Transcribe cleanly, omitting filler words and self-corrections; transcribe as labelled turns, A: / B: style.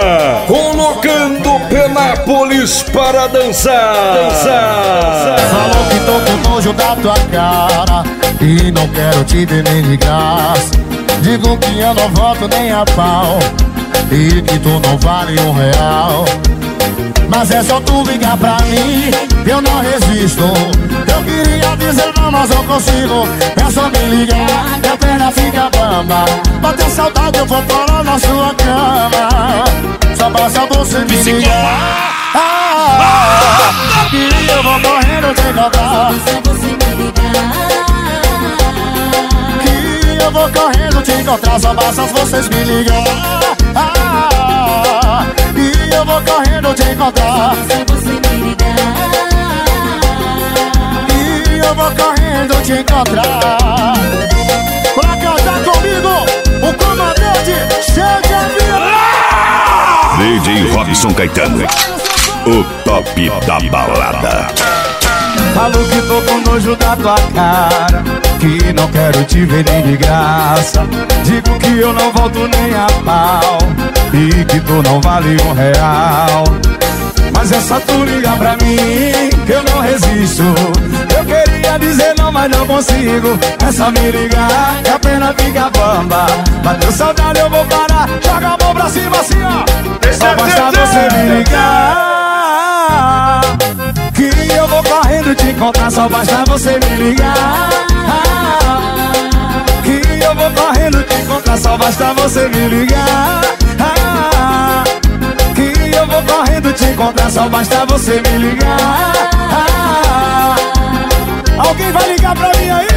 A: colocando Penápolis para dançar.
B: Falou que tô com nojo da tua cara e não quero te ver nem de graça. Digo que eu não volto nem a pau e que tu não vale R$1. Mas é só tu ligar pra mim, eu não resisto. Eu queria dizer não, mas não consigo. É só me ligar, minha perna fica bamba. Bateu saudade, eu vou parar na sua cama. Só basta você me ligar. E eu vou correndo te encontrar. Que eu vou correndo te encontrar. Só basta vocês me ligar. E eu vou correndo te encontrar. E eu vou correndo te encontrar. Pra cantar comigo, o comandante chega de
C: DJ Robson Caetano, o top da balada.
B: Falo que tô com nojo da tua cara, que não quero te ver nem de graça. Digo que eu não volto nem a pau e que tu não vale R$1. Mas é só tu ligar pra mim que eu não resisto. Eu queria dizer não, mas não consigo. É só me ligar que a pena fica bamba. Bateu saudade, eu vou parar. Joga a mão pra cima assim, ó. Só basta você me ligar que eu vou correndo te encontrar. Só basta você me ligar que eu vou correndo te encontrar. Só basta você me ligar que eu vou correndo te encontrar. Só basta você me ligar. Alguém vai ligar pra mim aí?